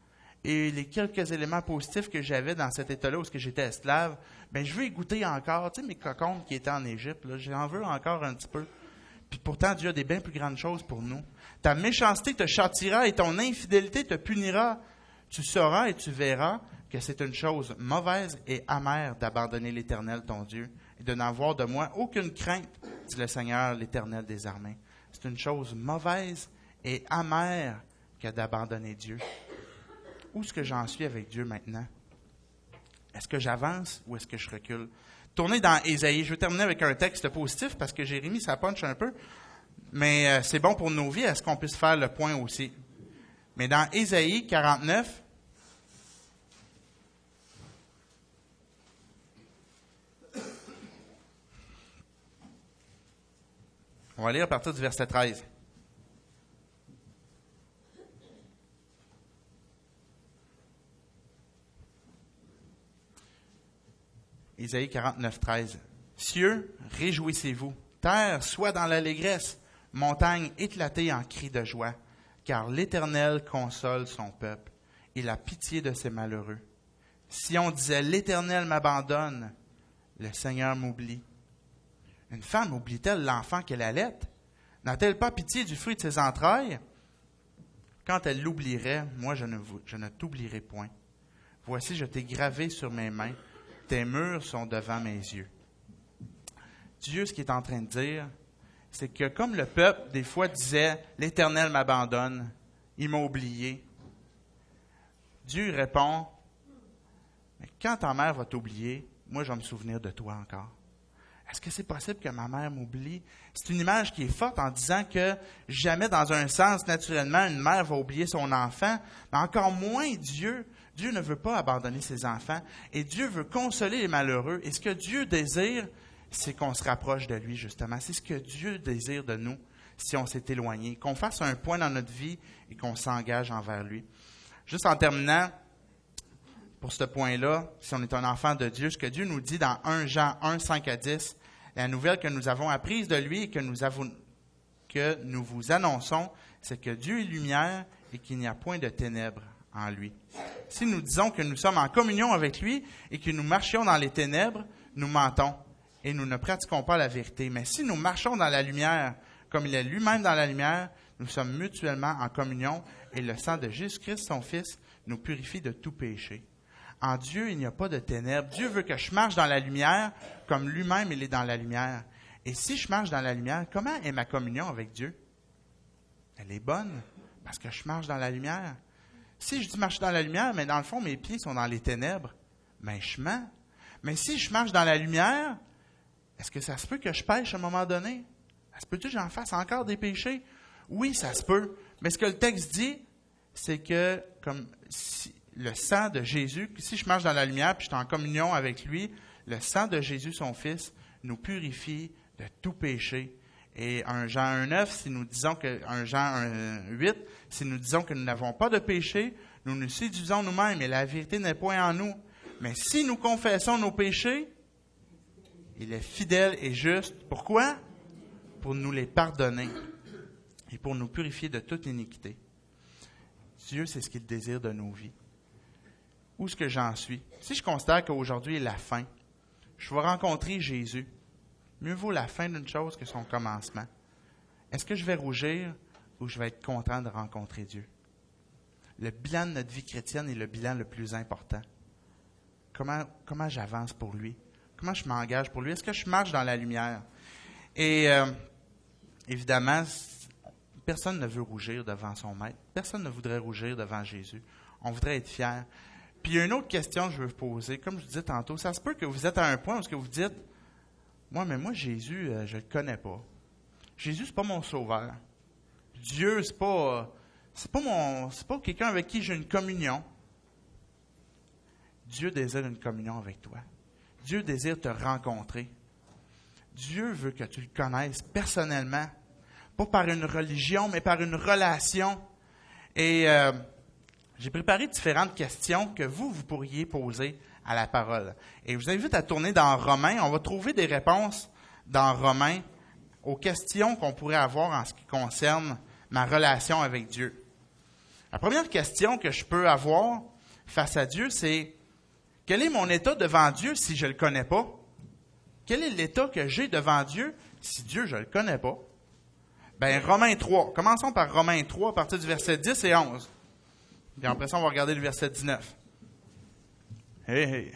Speaker 1: Et les quelques éléments positifs que j'avais dans cet état-là où est-ce que j'étais esclave, ben je veux y goûter encore. Tu sais, mes cocombes qui étaient en Égypte, là, j'en veux encore un petit peu. Puis pourtant, Dieu a des bien plus grandes choses pour nous. Ta méchanceté te châtira et ton infidélité te punira. Tu sauras et tu verras que c'est une chose mauvaise et amère d'abandonner l'Éternel, ton Dieu, et de n'avoir de moi aucune crainte, dit le Seigneur, l'Éternel des armées. C'est une chose mauvaise et amère que d'abandonner Dieu. Où est-ce que j'en suis avec Dieu maintenant? Est-ce que j'avance ou est-ce que je recule? Tournez dans Ésaïe. Je vais terminer avec un texte positif parce que Jérémie, ça punch un peu. Mais euh, c'est bon pour nos vies. Est-ce qu'on puisse faire le point aussi? Mais dans Ésaïe quarante-neuf, on va lire à partir du verset treize. Ésaïe quarante-neuf, treize. « Cieux, réjouissez-vous. Terre, sois dans l'allégresse. Montagne, éclatez en cris de joie. Car l'Éternel console son peuple. Il a pitié de ses malheureux. Si on disait, l'Éternel m'abandonne, le Seigneur m'oublie. Une femme oublie-t-elle l'enfant qu'elle allait? N'a-t-elle pas pitié du fruit de ses entrailles? Quand elle l'oublierait, moi je ne, vous, je ne t'oublierai point. Voici, je t'ai gravé sur mes mains. Tes murs sont devant mes yeux. » Dieu, ce qu'il est en train de dire, c'est que comme le peuple, des fois, disait « L'Éternel m'abandonne, il m'a oublié », Dieu répond « Mais quand ta mère va t'oublier, moi, je vais me souvenir de toi encore. » Est-ce que c'est possible que ma mère m'oublie? C'est une image qui est forte en disant que jamais, dans un sens, naturellement, une mère va oublier son enfant, mais encore moins Dieu. Dieu ne veut pas abandonner ses enfants et Dieu veut consoler les malheureux. Et ce que Dieu désire, c'est qu'on se rapproche de lui, justement. C'est ce que Dieu désire de nous si on s'est éloigné, qu'on fasse un point dans notre vie et qu'on s'engage envers lui. Juste en terminant, pour ce point-là, si on est un enfant de Dieu, ce que Dieu nous dit dans un Jean un, cinq à dix, la nouvelle que nous avons apprise de lui et que nous, avons, que nous vous annonçons, c'est que Dieu est lumière et qu'il n'y a point de ténèbres en lui. Si nous disons que nous sommes en communion avec lui et que nous marchions dans les ténèbres, nous mentons et nous ne pratiquons pas la vérité. Mais si nous marchons dans la lumière, comme il est lui-même dans la lumière, nous sommes mutuellement en communion et le sang de Jésus-Christ, son Fils, nous purifie de tout péché. En Dieu, il n'y a pas de ténèbres. Dieu veut que je marche dans la lumière comme lui-même il est dans la lumière. Et si je marche dans la lumière, comment est ma communion avec Dieu? Elle est bonne parce que je marche dans la lumière. Si je dis marcher dans la lumière, mais dans le fond, mes pieds sont dans les ténèbres, ben je mens. Mais si je marche dans la lumière, est-ce que ça se peut que je pêche à un moment donné? Ça se peut-tu que j'en fasse encore des péchés? Oui, ça se peut. Mais ce que le texte dit, c'est que comme si le sang de Jésus, si je marche dans la lumière puis je suis en communion avec lui, le sang de Jésus, son Fils, nous purifie de tout péché Et un Jean un neuf, si nous disons que, un Jean huit, si nous disons que nous n'avons pas de péché, nous nous séduisons nous-mêmes et la vérité n'est point en nous. Mais si nous confessons nos péchés, il est fidèle et juste. Pourquoi? Pour nous les pardonner et pour nous purifier de toute iniquité. Dieu, c'est ce qu'il désire de nos vies. Où est-ce que j'en suis? Si je constate qu'aujourd'hui est la fin, je vais rencontrer Jésus. Mieux vaut la fin d'une chose que son commencement. Est-ce que je vais rougir ou je vais être content de rencontrer Dieu? Le bilan de notre vie chrétienne est le bilan le plus important. Comment, comment j'avance pour lui? Comment je m'engage pour lui? Est-ce que je marche dans la lumière? Et euh, évidemment, personne ne veut rougir devant son maître. Personne ne voudrait rougir devant Jésus. On voudrait être fier. Puis il y a une autre question que je veux vous poser. Comme je vous disais tantôt, ça se peut que vous êtes à un point où vous dites, moi, mais moi, Jésus, euh, je ne le connais pas. Jésus, c'est pas mon sauveur. Dieu, c'est pas, euh, c'est pas mon, c'est pas quelqu'un avec qui j'ai une communion. Dieu désire une communion avec toi. Dieu désire te rencontrer. Dieu veut que tu le connaisses personnellement. Pas par une religion, mais par une relation. Et euh, j'ai préparé différentes questions que vous, vous pourriez poser à la parole. Et je vous invite à tourner dans Romains. On va trouver des réponses dans Romains aux questions qu'on pourrait avoir en ce qui concerne ma relation avec Dieu. La première question que je peux avoir face à Dieu, c'est quel est mon état devant Dieu si je ne le connais pas? Quel est l'état que j'ai devant Dieu si Dieu, je ne le connais pas? Bien, Romains trois. Commençons par Romains trois à partir du verset dix et onze. Puis après ça, on va regarder le verset dix-neuf. Hey, hey.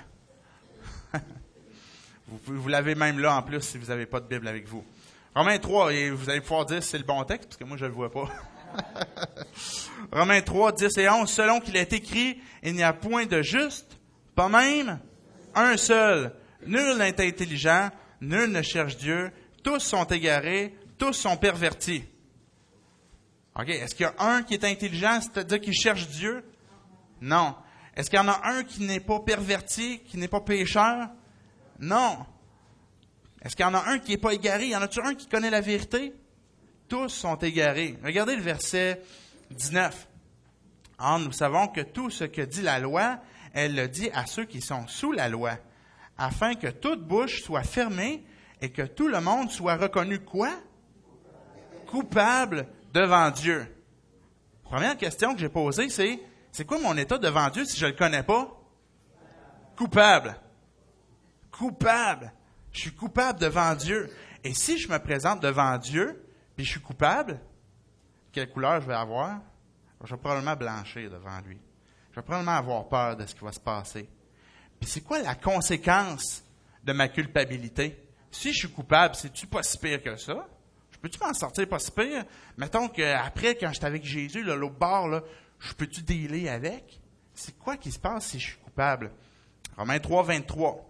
Speaker 1: vous, vous l'avez même là en plus si vous n'avez pas de Bible avec vous. Romains trois, et vous allez pouvoir dire si c'est le bon texte, parce que moi je ne le vois pas. Romains trois, dix et onze. Selon qu'il est écrit, il n'y a point de juste, pas même un seul. Nul n'est intelligent, nul ne cherche Dieu. Tous sont égarés, tous sont pervertis. OK, est-ce qu'il y a un qui est intelligent, c'est-à-dire qui cherche Dieu? Non. Est-ce qu'il y en a un qui n'est pas perverti, qui n'est pas pécheur? Non. Est-ce qu'il y en a un qui n'est pas égaré? Y en a-tu un qui connaît la vérité? Tous sont égarés. Regardez le verset dix-neuf. Or, nous savons que tout ce que dit la loi, elle le dit à ceux qui sont sous la loi, afin que toute bouche soit fermée et que tout le monde soit reconnu quoi? Coupable devant Dieu. Première question que j'ai posée, c'est c'est quoi mon état devant Dieu si je ne le connais pas? Coupable. Coupable. Je suis coupable devant Dieu. Et si je me présente devant Dieu, puis je suis coupable, quelle couleur je vais avoir? Je vais probablement blanchir devant lui. Je vais probablement avoir peur de ce qui va se passer. Puis c'est quoi la conséquence de ma culpabilité? Si je suis coupable, c'est-tu pas si pire que ça? Je peux-tu m'en sortir pas si pire? Mettons qu'après, quand j'étais avec Jésus, là, l'autre bord, là, je peux-tu dealer avec? C'est quoi qui se passe si je suis coupable? Romains trois, vingt-trois.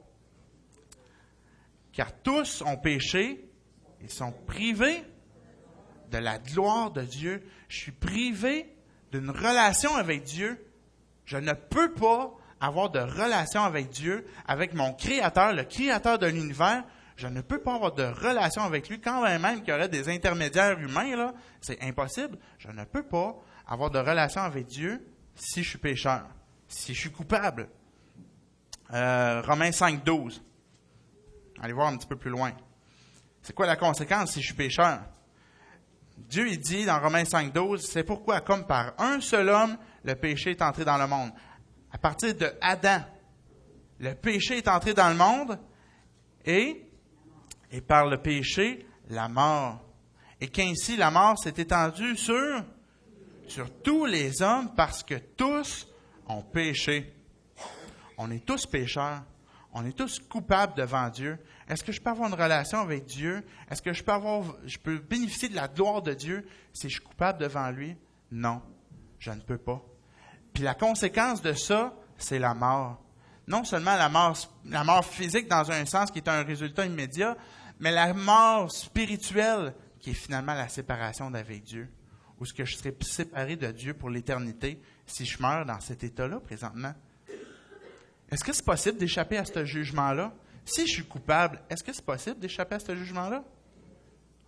Speaker 1: Car tous ont péché et sont privés de la gloire de Dieu. Je suis privé d'une relation avec Dieu. Je ne peux pas avoir de relation avec Dieu, avec mon Créateur, le Créateur de l'univers. Je ne peux pas avoir de relation avec lui, quand même qu'il y aurait des intermédiaires humains, là, c'est impossible. Je ne peux pas avoir de relation avec Dieu si je suis pécheur, si je suis coupable. Euh, Romains cinq, douze. Allez voir un petit peu plus loin. C'est quoi la conséquence si je suis pécheur? Dieu, il dit dans Romains cinq, douze, c'est pourquoi, comme par un seul homme, le péché est entré dans le monde. À partir de Adam, le péché est entré dans le monde et, et par le péché, la mort. Et qu'ainsi la mort s'est étendue sur, sur tous les hommes parce que tous ont péché. On est tous pécheurs. On est tous coupables devant Dieu. Est-ce que je peux avoir une relation avec Dieu? Est-ce que je peux avoir, je peux bénéficier de la gloire de Dieu si je suis coupable devant lui? Non, je ne peux pas. Puis la conséquence de ça, c'est la mort. Non seulement la mort, la mort physique dans un sens qui est un résultat immédiat, mais la mort spirituelle qui est finalement la séparation d'avec Dieu. Ou est-ce que je serai séparé de Dieu pour l'éternité si je meurs dans cet état-là présentement? Est-ce que c'est possible d'échapper à ce jugement-là? Si je suis coupable, est-ce que c'est possible d'échapper à ce jugement-là?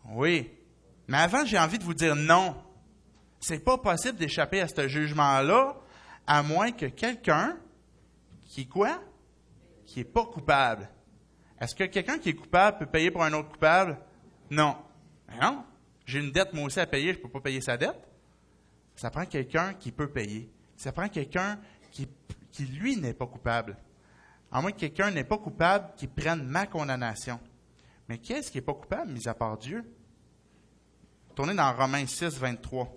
Speaker 1: Oui. Mais avant, j'ai envie de vous dire non. C'est pas possible d'échapper à ce jugement-là, à moins que quelqu'un qui est quoi? Qui est pas coupable. Est-ce que quelqu'un qui est coupable peut payer pour un autre coupable? Non. Ben non. J'ai une dette, moi aussi, à payer, je peux pas payer sa dette. Ça prend quelqu'un qui peut payer. Ça prend quelqu'un qui, qui lui, n'est pas coupable. À moins que quelqu'un n'est pas coupable, qui prenne ma condamnation. Mais qui est-ce qui n'est pas coupable, mis à part Dieu? Tournez dans Romains six, vingt-trois.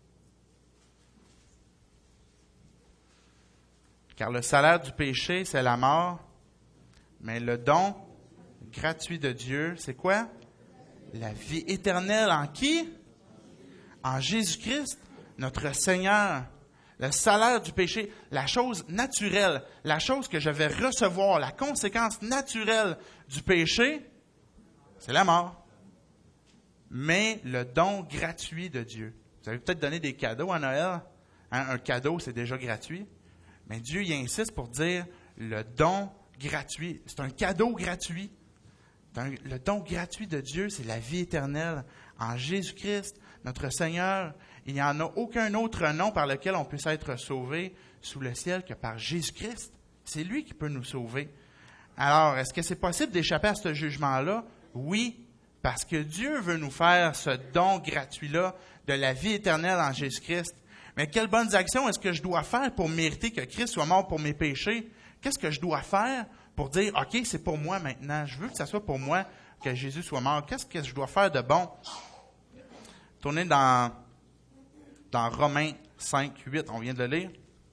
Speaker 1: Car le salaire du péché, c'est la mort, mais le don gratuit de Dieu, c'est quoi? La vie éternelle en qui? En Jésus-Christ, notre Seigneur. Le salaire du péché, la chose naturelle, la chose que je vais recevoir, la conséquence naturelle du péché, c'est la mort. Mais le don gratuit de Dieu. Vous avez peut-être donné des cadeaux à Noël. Hein? Un cadeau, c'est déjà gratuit. Mais Dieu y insiste pour dire le don gratuit. C'est un cadeau gratuit. Un, le don gratuit de Dieu, c'est la vie éternelle en Jésus-Christ, notre Seigneur. Il n'y en a aucun autre nom par lequel on puisse être sauvé sous le ciel que par Jésus-Christ. C'est lui qui peut nous sauver. Alors, est-ce que c'est possible d'échapper à ce jugement-là? Oui, parce que Dieu veut nous faire ce don gratuit-là de la vie éternelle en Jésus-Christ. Mais quelles bonnes actions est-ce que je dois faire pour mériter que Christ soit mort pour mes péchés? Qu'est-ce que je dois faire pour dire, OK, c'est pour moi maintenant. Je veux que ça soit pour moi que Jésus soit mort. Qu'est-ce que je dois faire de bon? Tournez dans, dans Romains cinq, huit, on vient de le lire.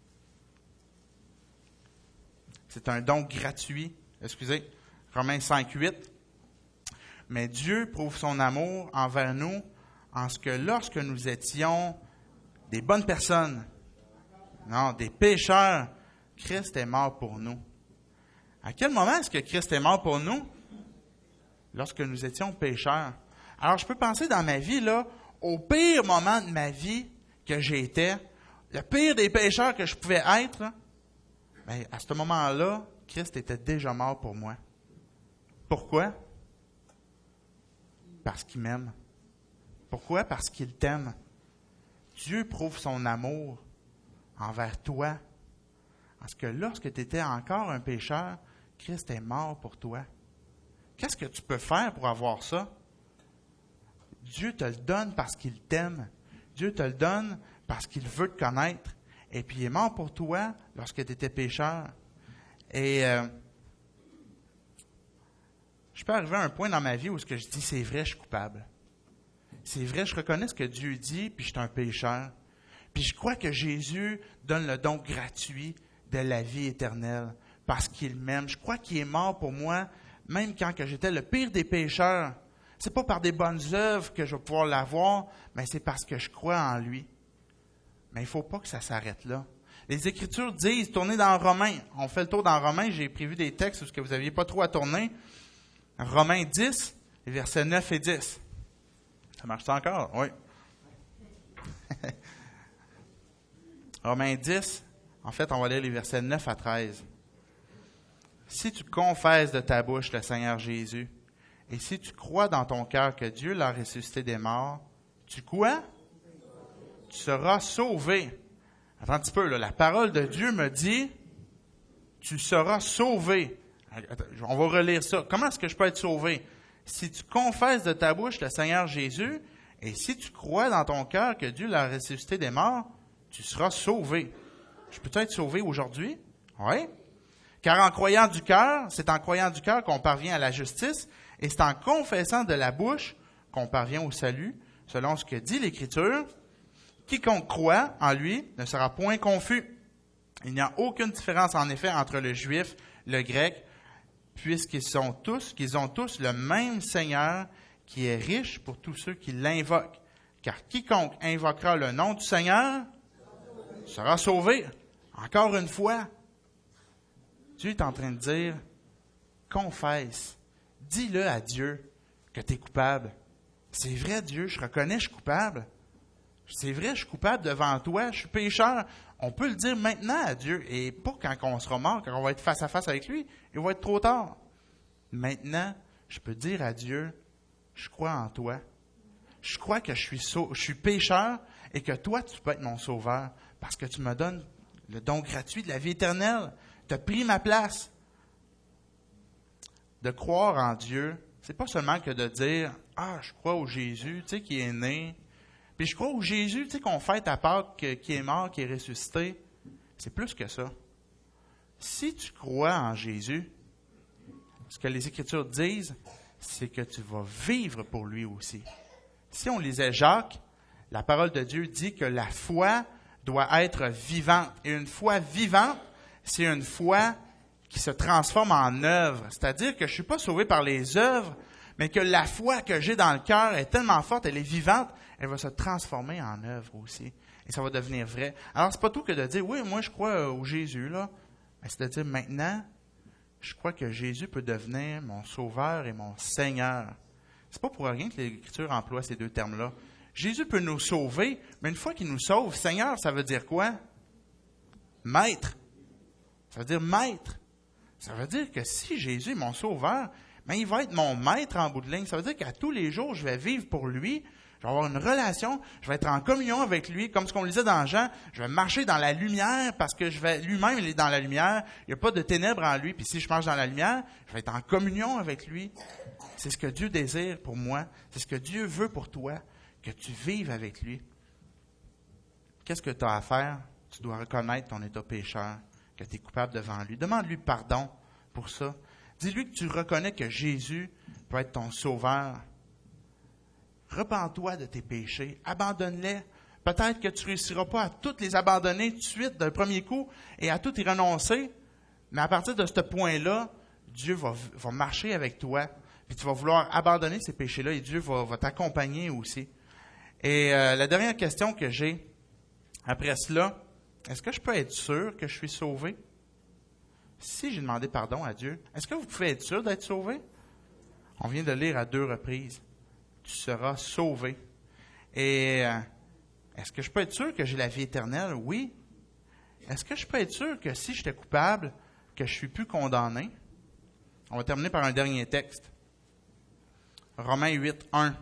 Speaker 1: C'est un don gratuit. Excusez, Romains cinq, huit. Mais Dieu prouve son amour envers nous en ce que lorsque nous étions des bonnes personnes, non, des pécheurs, Christ est mort pour nous. À quel moment est-ce que Christ est mort pour nous? Lorsque nous étions pécheurs. Alors, je peux penser dans ma vie, là, au pire moment de ma vie que j'étais, le pire des pécheurs que je pouvais être, là, bien, à ce moment-là, Christ était déjà mort pour moi. Pourquoi? Parce qu'il m'aime. Pourquoi? Parce qu'il t'aime. Dieu prouve son amour envers toi. Parce que lorsque tu étais encore un pécheur, Christ est mort pour toi. Qu'est-ce que tu peux faire pour avoir ça? Dieu te le donne parce qu'il t'aime. Dieu te le donne parce qu'il veut te connaître. Et puis il est mort pour toi lorsque tu étais pécheur. Et euh, je peux arriver à un point dans ma vie où ce que je dis, c'est vrai, je suis coupable. C'est vrai, je reconnais ce que Dieu dit, puis je suis un pécheur. Puis je crois que Jésus donne le don gratuit de la vie éternelle parce qu'il m'aime. Je crois qu'il est mort pour moi, même quand que j'étais le pire des pécheurs. C'est pas par des bonnes œuvres que je vais pouvoir l'avoir, mais c'est parce que je crois en lui. Mais il ne faut pas que ça s'arrête là. Les Écritures disent, tournez dans Romains. On fait le tour dans Romains. J'ai prévu des textes où vous n'aviez pas trop à tourner. Romains dix, les versets neuf et dix. Ça marche ça encore? Oui. Romains dix, en fait, on va lire les versets neuf à treize. Si tu confesses de ta bouche le Seigneur Jésus, et si tu crois dans ton cœur que Dieu l'a ressuscité des morts, tu quoi? Tu seras sauvé. Attends un petit peu, là. La parole de Dieu me dit, tu seras sauvé. On va relire ça. Comment est-ce que je peux être sauvé? Si tu confesses de ta bouche le Seigneur Jésus, et si tu crois dans ton cœur que Dieu l'a ressuscité des morts, tu seras sauvé. Je peux être sauvé aujourd'hui? Oui. Car en croyant du cœur, c'est en croyant du cœur qu'on parvient à la justice, et c'est en confessant de la bouche qu'on parvient au salut, selon ce que dit l'Écriture. Quiconque croit en lui ne sera point confus. Il n'y a aucune différence en effet entre le juif, le grec, puisqu'ils sont tous, qu'ils ont tous le même Seigneur qui est riche pour tous ceux qui l'invoquent. Car quiconque invoquera le nom du Seigneur sera sauvé. Encore une fois, Dieu est en train de dire, confesse, dis-le à Dieu que tu es coupable. C'est vrai, Dieu, je reconnais, je suis coupable. C'est vrai, je suis coupable devant toi, je suis pécheur. On peut le dire maintenant à Dieu, et pas quand on sera mort, quand on va être face à face avec lui, il va être trop tard. Maintenant, je peux dire à Dieu, je crois en toi, je crois que je suis, sau- je suis pécheur et que toi, tu peux être mon sauveur parce que tu me donnes le don gratuit de la vie éternelle. Tu as pris ma place. De croire en Dieu, c'est pas seulement que de dire « Ah, je crois au Jésus, tu sais, qui est né. » Puis je crois au Jésus, tu sais, qu'on fête à Pâques, que- qui est mort, qui est ressuscité. C'est plus que ça. Si tu crois en Jésus, ce que les Écritures disent, c'est que tu vas vivre pour lui aussi. Si on lisait Jacques, la parole de Dieu dit que la foi doit être vivante. Et une foi vivante, c'est une foi qui se transforme en œuvre. C'est-à-dire que je ne suis pas sauvé par les œuvres, mais que la foi que j'ai dans le cœur est tellement forte, elle est vivante, elle va se transformer en œuvre aussi. Et ça va devenir vrai. Alors, c'est pas tout que de dire, oui, moi je crois au Jésus, là. Mais c'est de dire, maintenant, je crois que Jésus peut devenir mon sauveur et mon Seigneur. C'est pas pour rien que l'Écriture emploie ces deux termes-là. Jésus peut nous sauver, mais une fois qu'il nous sauve, Seigneur, ça veut dire quoi? Maître. Ça veut dire maître. Ça veut dire que si Jésus est mon sauveur, ben il va être mon maître en bout de ligne. Ça veut dire qu'à tous les jours, je vais vivre pour lui. Je vais avoir une relation, je vais être en communion avec lui, comme ce qu'on lisait dans Jean. Je vais marcher dans la lumière parce que je vais, lui-même, il est dans la lumière. Il n'y a pas de ténèbres en lui. Puis si je marche dans la lumière, je vais être en communion avec lui. C'est ce que Dieu désire pour moi. C'est ce que Dieu veut pour toi, que tu vives avec lui. Qu'est-ce que tu as à faire? Tu dois reconnaître ton état pécheur, que tu es coupable devant lui. Demande-lui pardon pour ça. Dis-lui que tu reconnais que Jésus peut être ton sauveur. Repens-toi de tes péchés. Abandonne-les. Peut-être que tu ne réussiras pas à toutes les abandonner tout de suite d'un premier coup et à tout y renoncer. Mais à partir de ce point-là, Dieu va, va marcher avec toi. Puis tu vas vouloir abandonner ces péchés-là et Dieu va, va t'accompagner aussi. Et euh, la dernière question que j'ai après cela, est-ce que je peux être sûr que je suis sauvé? Si j'ai demandé pardon à Dieu, est-ce que vous pouvez être sûr d'être sauvé? On vient de lire à deux reprises. Tu seras sauvé. Et euh, est-ce que je peux être sûr que j'ai la vie éternelle? Oui. Est-ce que je peux être sûr que si j'étais coupable, que je suis plus condamné? On va terminer par un dernier texte. Romains huit, un.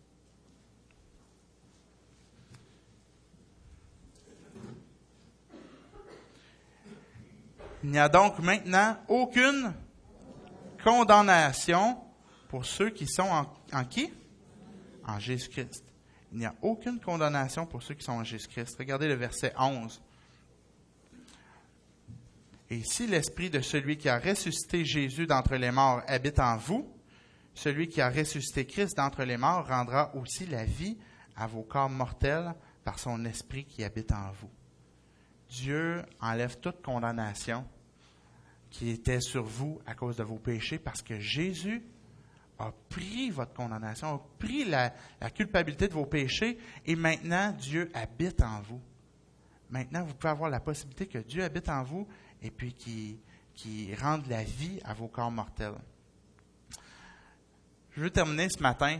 Speaker 1: Il n'y a donc maintenant aucune condamnation pour ceux qui sont en, en qui? En Jésus-Christ. Il n'y a aucune condamnation pour ceux qui sont en Jésus-Christ. Regardez le verset onze. Et si l'esprit de celui qui a ressuscité Jésus d'entre les morts habite en vous, celui qui a ressuscité Christ d'entre les morts rendra aussi la vie à vos corps mortels par son esprit qui habite en vous. Dieu enlève toute condamnation qui était sur vous à cause de vos péchés parce que Jésus a pris votre condamnation, a pris la, la culpabilité de vos péchés et maintenant Dieu habite en vous. Maintenant, vous pouvez avoir la possibilité que Dieu habite en vous et puis qu'il, qu'il rende la vie à vos corps mortels. Je veux terminer ce matin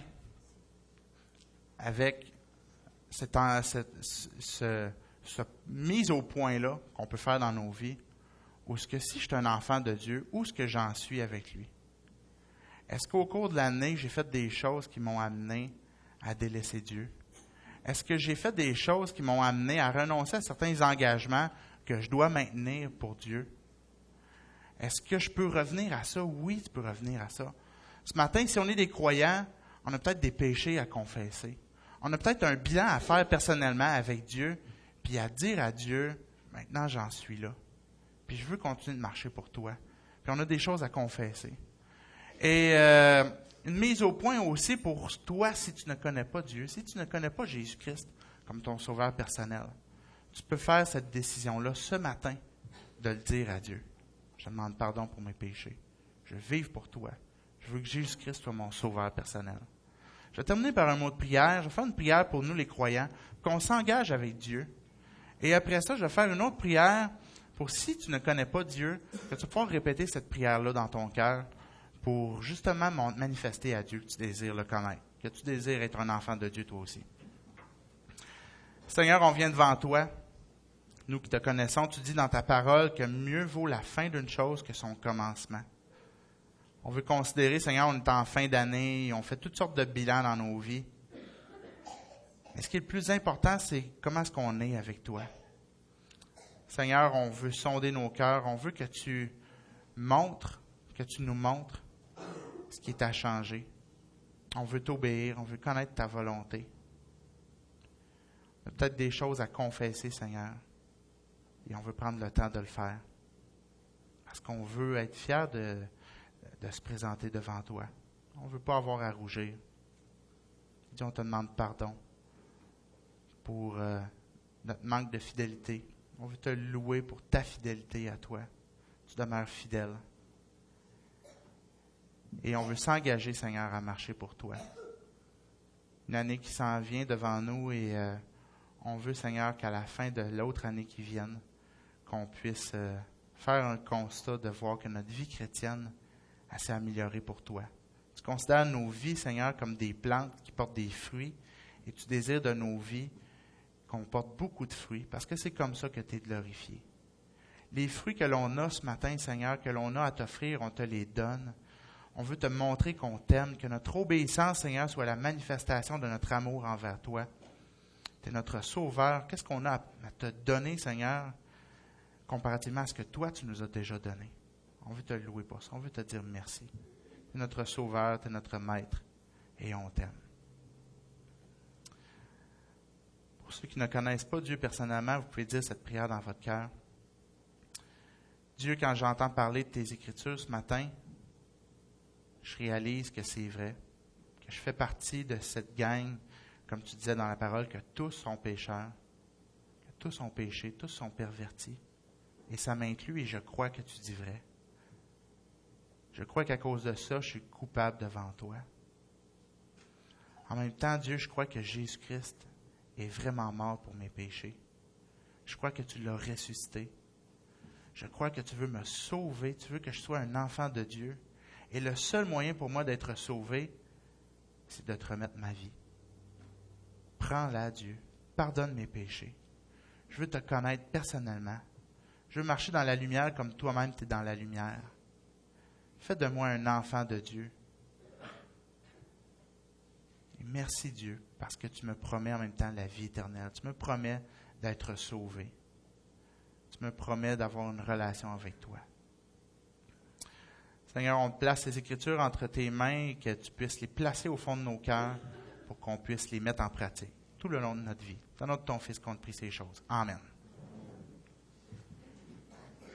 Speaker 1: avec cette, cette, ce, ce mise au point-là qu'on peut faire dans nos vies, où est-ce que si je suis un enfant de Dieu, où est-ce que j'en suis avec lui? Est-ce qu'au cours de l'année, j'ai fait des choses qui m'ont amené à délaisser Dieu? Est-ce que j'ai fait des choses qui m'ont amené à renoncer à certains engagements que je dois maintenir pour Dieu? Est-ce que je peux revenir à ça? Oui, tu peux revenir à ça. Ce matin, si on est des croyants, on a peut-être des péchés à confesser. On a peut-être un bilan à faire personnellement avec Dieu, puis à dire à Dieu, maintenant j'en suis là. Puis je veux continuer de marcher pour toi. Puis on a des choses à confesser. Et euh, une mise au point aussi pour toi si tu ne connais pas Dieu, si tu ne connais pas Jésus-Christ comme ton sauveur personnel. Tu peux faire cette décision-là ce matin de le dire à Dieu. Je demande pardon pour mes péchés. Je veux vivre pour toi. Je veux que Jésus-Christ soit mon sauveur personnel. Je vais terminer par un mot de prière. Je vais faire une prière pour nous les croyants, qu'on s'engage avec Dieu. Et après ça, je vais faire une autre prière pour si tu ne connais pas Dieu, que tu vas pouvoir répéter cette prière-là dans ton cœur pour justement manifester à Dieu que tu désires le connaître, que tu désires être un enfant de Dieu toi aussi. Seigneur, on vient devant toi. Nous qui te connaissons, tu dis dans ta parole que mieux vaut la fin d'une chose que son commencement. On veut considérer, Seigneur, on est en fin d'année, on fait toutes sortes de bilans dans nos vies. Mais ce qui est le plus important, c'est comment est-ce qu'on est avec toi. Seigneur, on veut sonder nos cœurs, on veut que tu montres, que tu nous montres ce qui est à changer. On veut t'obéir, on veut connaître ta volonté. On a peut-être des choses à confesser, Seigneur, et on veut prendre le temps de le faire. Parce qu'on veut être fier de, de se présenter devant toi. On ne veut pas avoir à rougir. Dis, on te demande pardon pour euh, notre manque de fidélité. On veut te louer pour ta fidélité à toi. Tu demeures fidèle. Et on veut s'engager, Seigneur, à marcher pour toi. Une année qui s'en vient devant nous et euh, on veut, Seigneur, qu'à la fin de l'autre année qui vienne, qu'on puisse euh, faire un constat de voir que notre vie chrétienne elle s'est améliorée pour toi. Tu considères nos vies, Seigneur, comme des plantes qui portent des fruits et tu désires de nos vies qu'on porte beaucoup de fruits parce que c'est comme ça que tu es glorifié. Les fruits que l'on a ce matin, Seigneur, que l'on a à t'offrir, on te les donne. On veut te montrer qu'on t'aime, que notre obéissance, Seigneur, soit la manifestation de notre amour envers toi. Tu es notre sauveur. Qu'est-ce qu'on a à te donner, Seigneur, comparativement à ce que toi, tu nous as déjà donné? On veut te louer pour ça. On veut te dire merci. Tu es notre sauveur, tu es notre maître et on t'aime. Pour ceux qui ne connaissent pas Dieu personnellement, vous pouvez dire cette prière dans votre cœur. Dieu, quand j'entends parler de tes Écritures ce matin, je réalise que c'est vrai, que je fais partie de cette gang, comme tu disais dans la parole, que tous sont pécheurs, que tous ont péché, tous sont pervertis. Et ça m'inclut et je crois que tu dis vrai. Je crois qu'à cause de ça, je suis coupable devant toi. En même temps, Dieu, je crois que Jésus-Christ est vraiment mort pour mes péchés. Je crois que tu l'as ressuscité. Je crois que tu veux me sauver, tu veux que je sois un enfant de Dieu. Et le seul moyen pour moi d'être sauvé, c'est de te remettre ma vie. Prends-la, Dieu. Pardonne mes péchés. Je veux te connaître personnellement. Je veux marcher dans la lumière comme toi-même tu es dans la lumière. Fais de moi un enfant de Dieu. Et merci Dieu, parce que tu me promets en même temps la vie éternelle. Tu me promets d'être sauvé. Tu me promets d'avoir une relation avec toi. Seigneur, on place les Écritures entre tes mains et que tu puisses les placer au fond de nos cœurs pour qu'on puisse les mettre en pratique tout le long de notre vie. C'est au nom de ton Fils qu'on te prie ces choses. Amen.